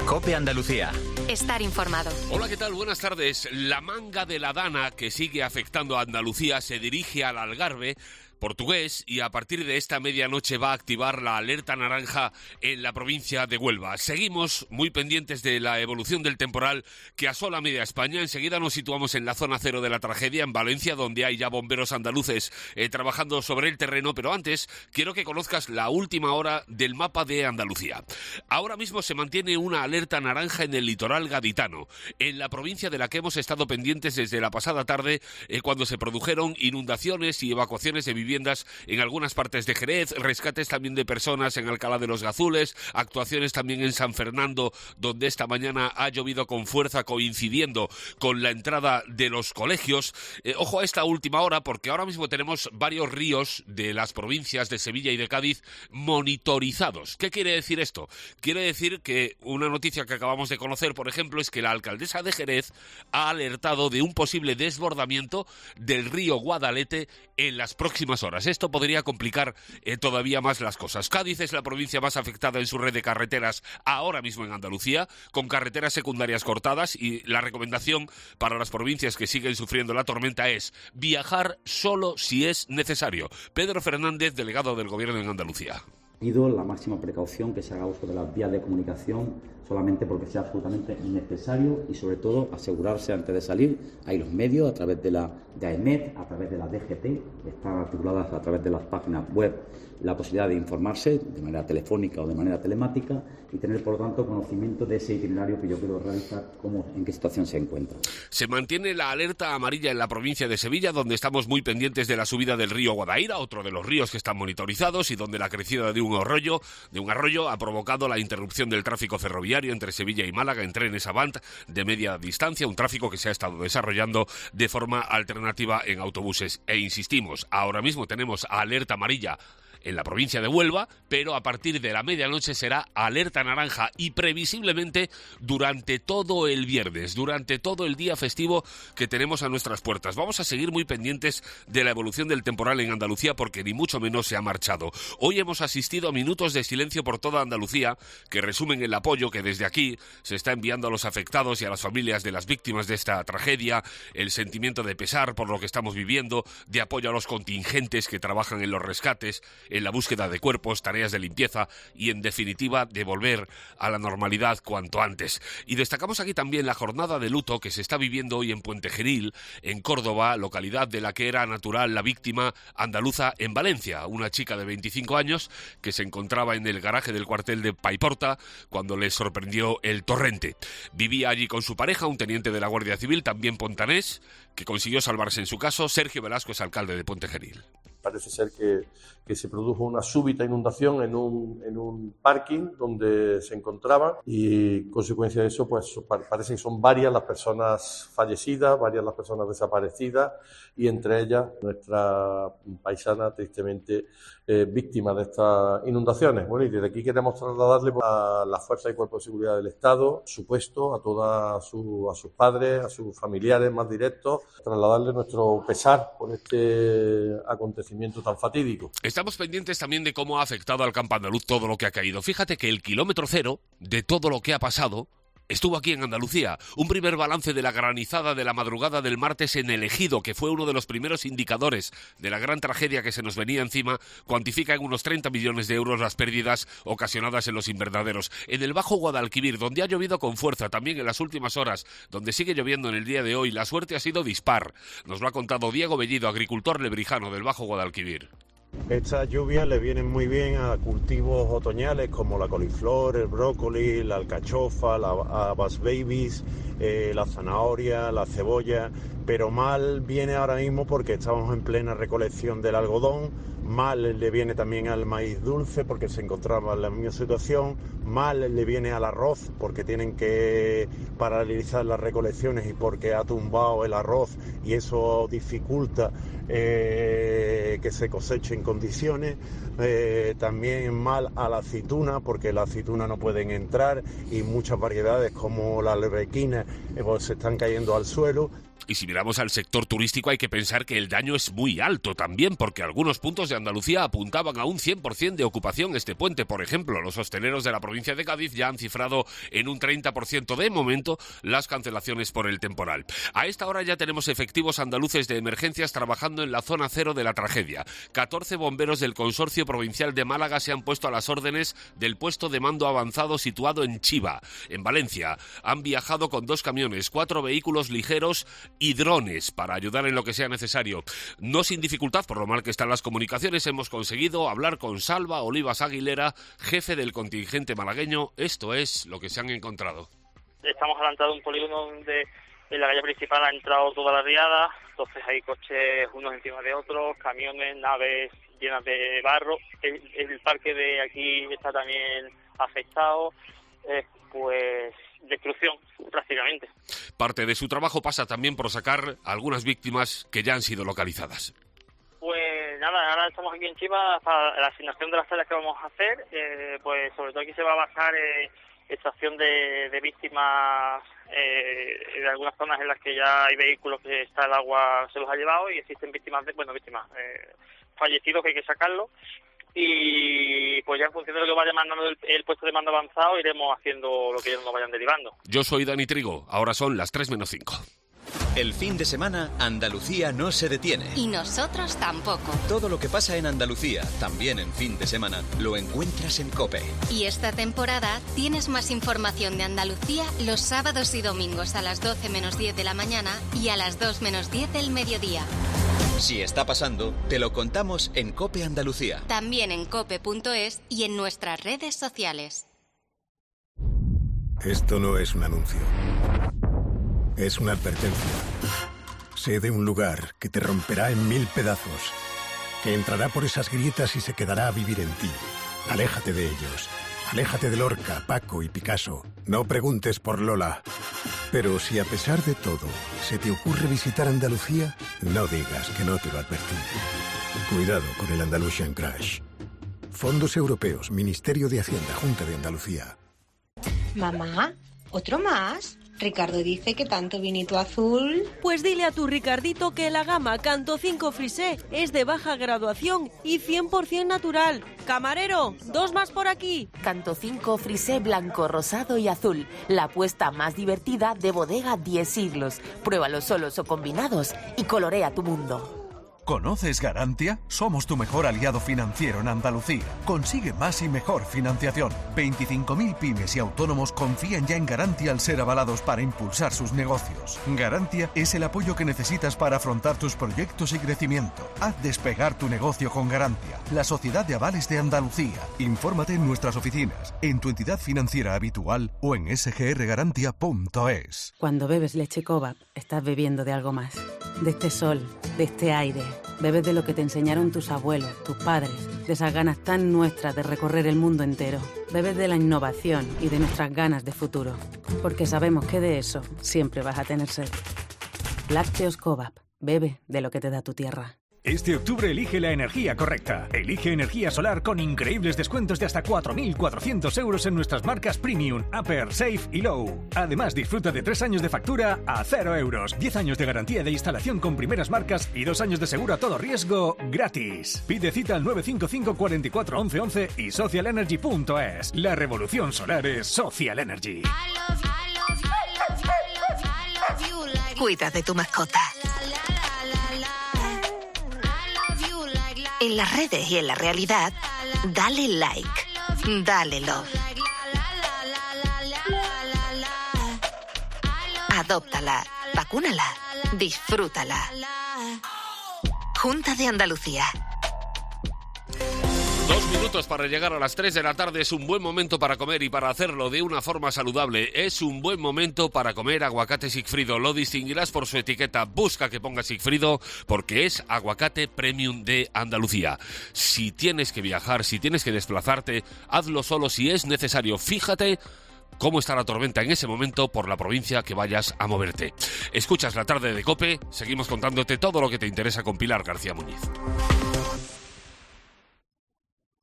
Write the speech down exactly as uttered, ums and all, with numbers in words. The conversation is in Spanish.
COPE Andalucía. Estar informado. Hola, ¿qué tal? Buenas tardes. La manga de la Dana, que sigue afectando a Andalucía, se dirige al Algarve portugués y a partir de esta medianoche va a activar la alerta naranja en la provincia de Huelva. Seguimos muy pendientes de la evolución del temporal que asola media España. Enseguida nos situamos en la zona cero de la tragedia, en Valencia, donde hay ya bomberos andaluces eh, trabajando sobre el terreno, pero antes quiero que conozcas la última hora del mapa de Andalucía. Ahora mismo se mantiene una alerta naranja en el litoral gaditano, en la provincia de la que hemos estado pendientes desde la pasada tarde, eh, cuando se produjeron inundaciones y evacuaciones de viviendas en algunas partes de Jerez, rescates también de personas en Alcalá de los Gazules, actuaciones también en San Fernando, donde esta mañana ha llovido con fuerza coincidiendo con la entrada de los colegios. Eh, ojo a esta última hora, porque ahora mismo tenemos varios ríos de las provincias de Sevilla y de Cádiz monitorizados. ¿Qué quiere decir esto? Quiere decir que una noticia que acabamos de conocer, por ejemplo, es que la alcaldesa de Jerez ha alertado de un posible desbordamiento del río Guadalete en las próximas horas. Esto podría complicar eh, todavía más las cosas. Cádiz es la provincia más afectada en su red de carreteras ahora mismo en Andalucía, con carreteras secundarias cortadas, y la recomendación para las provincias que siguen sufriendo la tormenta es viajar solo si es necesario. Pedro Fernández, delegado del Gobierno en Andalucía. Pido la máxima precaución, que se haga uso de las vías de comunicación solamente porque sea absolutamente necesario y sobre todo asegurarse antes de salir. Hay los medios a través de la de AEMET, a través de la D G T, están articuladas a través de las páginas web la posibilidad de informarse de manera telefónica o de manera telemática y tener por lo tanto conocimiento de ese itinerario que yo quiero realizar, cómo, en qué situación se encuentra. Se mantiene la alerta amarilla en la provincia de Sevilla, donde estamos muy pendientes de la subida del río Guadaira, otro de los ríos que están monitorizados y donde la crecida de un arroyo, de un arroyo ha provocado la interrupción del tráfico ferroviario entre Sevilla y Málaga en trenes Avant de media distancia, un tráfico que se ha estado desarrollando de forma alternativa en autobuses. E insistimos, ahora mismo tenemos alerta amarilla en la provincia de Huelva, pero a partir de la medianoche será alerta naranja y previsiblemente durante todo el viernes, durante todo el día festivo que tenemos a nuestras puertas. Vamos a seguir muy pendientes de la evolución del temporal en Andalucía porque ni mucho menos se ha marchado. Hoy hemos asistido a minutos de silencio por toda Andalucía que resumen el apoyo que desde aquí se está enviando a los afectados y a las familias de las víctimas de esta tragedia, el sentimiento de pesar por lo que estamos viviendo, de apoyo a los contingentes que trabajan en los rescates, en la búsqueda de cuerpos, tareas de limpieza y, en definitiva, de volver a la normalidad cuanto antes. Y destacamos aquí también la jornada de luto que se está viviendo hoy en Puente Genil, en Córdoba, localidad de la que era natural la víctima andaluza en Valencia, una chica de veinticinco años que se encontraba en el garaje del cuartel de Paiporta cuando le sorprendió el torrente. Vivía allí con su pareja, un teniente de la Guardia Civil, también pontanés, que consiguió salvarse en su caso. Sergio Velasco es alcalde de Puente Genil. Parece ser que, que se produjo una súbita inundación en un, en un parking donde se encontraban y, consecuencia de eso, pues parece que son varias las personas fallecidas, varias las personas desaparecidas y entre ellas nuestra paisana tristemente eh, víctima de estas inundaciones. Bueno, y desde aquí queremos trasladarle a las fuerzas y cuerpos de seguridad del Estado su puesto, a todas su, a sus padres, a sus familiares más directos, trasladarle nuestro pesar por este acontecimiento tan fatídico. Estamos pendientes también de cómo ha afectado al campo andaluz todo lo que ha caído. Fíjate que el kilómetro cero de todo lo que ha pasado estuvo aquí en Andalucía. Un primer balance de la granizada de la madrugada del martes en El Ejido, que fue uno de los primeros indicadores de la gran tragedia que se nos venía encima, cuantifica en unos treinta millones de euros las pérdidas ocasionadas en los invernaderos. En el Bajo Guadalquivir, donde ha llovido con fuerza también en las últimas horas, donde sigue lloviendo en el día de hoy, la suerte ha sido dispar. Nos lo ha contado Diego Bellido, agricultor lebrijano del Bajo Guadalquivir. Estas lluvias le vienen muy bien a cultivos otoñales como la coliflor, el brócoli, la alcachofa, la habas babies, eh, la zanahoria, la cebolla, pero mal viene ahora mismo porque estamos en plena recolección del algodón. Mal le viene también al maíz dulce porque se encontraba en la misma situación. Mal le viene al arroz porque tienen que paralizar las recolecciones y porque ha tumbado el arroz y eso dificulta eh, que se cosechen condiciones, eh, también mal a la aceituna, porque la aceituna no pueden entrar y muchas variedades como la arbequina eh, pues, se están cayendo al suelo. Y si miramos al sector turístico hay que pensar que el daño es muy alto también, porque algunos puntos de Andalucía apuntaban a un cien por ciento de ocupación este puente. Por ejemplo, los hosteleros de la provincia de Cádiz ya han cifrado en un treinta por ciento de momento las cancelaciones por el temporal. A esta hora ya tenemos efectivos andaluces de emergencias trabajando en la zona cero de la tragedia. catorce bomberos del Consorcio Provincial de Málaga se han puesto a las órdenes del puesto de mando avanzado situado en Chiva, en Valencia. Han viajado con dos camiones, cuatro vehículos ligeros y drones para ayudar en lo que sea necesario. No sin dificultad, por lo mal que están las comunicaciones, hemos conseguido hablar con Salva Olivas Aguilera, jefe del contingente malagueño. Esto es lo que se han encontrado. Estamos adelantados de un polígono donde en la calle principal ha entrado toda la riada, entonces hay coches unos encima de otros, camiones, naves llenas de barro. El, el parque de aquí está también afectado, eh, pues destrucción prácticamente. Parte de su trabajo pasa también por sacar algunas víctimas que ya han sido localizadas. Pues nada, ahora estamos aquí en Chiva para la asignación de las tareas que vamos a hacer, eh, pues sobre todo aquí se va a basar en extracción de, de víctimas eh, de algunas zonas en las que ya hay vehículos que está el agua se los ha llevado y existen víctimas, de, bueno, víctimas, eh, fallecidos que hay que sacarlos. Y pues ya en función de lo que vaya mandando el, el puesto de mando avanzado iremos haciendo lo que ellos nos vayan derivando. Yo soy Dani Trigo, ahora son las tres menos cinco. El fin de semana, Andalucía no se detiene. Y nosotros tampoco. Todo lo que pasa en Andalucía, también en fin de semana, lo encuentras en COPE. Y esta temporada tienes más información de Andalucía los sábados y domingos a las doce menos diez de la mañana y a las dos menos diez del mediodía. Si está pasando, te lo contamos en COPE Andalucía. También en cope punto es y en nuestras redes sociales. Esto no es un anuncio. Es una advertencia. Sé de un lugar que te romperá en mil pedazos, que entrará por esas grietas y se quedará a vivir en ti. Aléjate de ellos. Aléjate de Lorca, Paco y Picasso. No preguntes por Lola. Pero si a pesar de todo se te ocurre visitar Andalucía, no digas que no te lo advertí. Cuidado con el Andalusian Crash. Fondos Europeos, Ministerio de Hacienda, Junta de Andalucía. Mamá, ¿otro más? Ricardo dice que tanto vinito azul... Pues dile a tu Ricardito que la gama Canto cinco Frisé es de baja graduación y cien por ciento natural. Camarero, dos más por aquí. Canto cinco Frisé blanco, rosado y azul. La apuesta más divertida de Bodega diez siglos. Pruébalos solos o combinados y colorea tu mundo. ¿Conoces Garantia? Somos tu mejor aliado financiero en Andalucía. Consigue más y mejor financiación. veinticinco mil pymes y autónomos confían ya en Garantia al ser avalados para impulsar sus negocios. Garantia es el apoyo que necesitas para afrontar tus proyectos y crecimiento. Haz despegar tu negocio con Garantia, la Sociedad de Avales de Andalucía. Infórmate en nuestras oficinas, en tu entidad financiera habitual o en s g r garantia punto es. Cuando bebes leche Cobap, estás bebiendo de algo más. De este sol, de este aire. Bebes de lo que te enseñaron tus abuelos, tus padres, de esas ganas tan nuestras de recorrer el mundo entero. Bebes de la innovación y de nuestras ganas de futuro. Porque sabemos que de eso siempre vas a tener sed. Lácteos Cobap. Bebe de lo que te da tu tierra. Este octubre elige la energía correcta. Elige energía solar con increíbles descuentos de hasta cuatro mil cuatrocientos euros en nuestras marcas Premium, Upper, Safe y Low. Además, disfruta de tres años de factura a cero euros, diez años de garantía de instalación con primeras marcas y dos años de seguro a todo riesgo gratis. Pide cita al nueve cinco cinco, cuatro cuatro, once once y social energy punto es. La revolución solar es Social Energy. Cuida de tu mascota. En las redes y en la realidad, dale like, dale love. Adóptala, vacúnala, disfrútala. Junta de Andalucía. Dos minutos para llegar a las tres de la tarde. Es un buen momento para comer y para hacerlo de una forma saludable. Es un buen momento para comer aguacate Sigfrido. Lo distinguirás por su etiqueta. Busca que ponga Sigfrido porque es aguacate premium de Andalucía. Si tienes que viajar, si tienes que desplazarte, hazlo solo si es necesario. Fíjate cómo está la tormenta en ese momento por la provincia que vayas a moverte. Escuchas La Tarde de COPE. Seguimos contándote todo lo que te interesa con Pilar García Muñiz.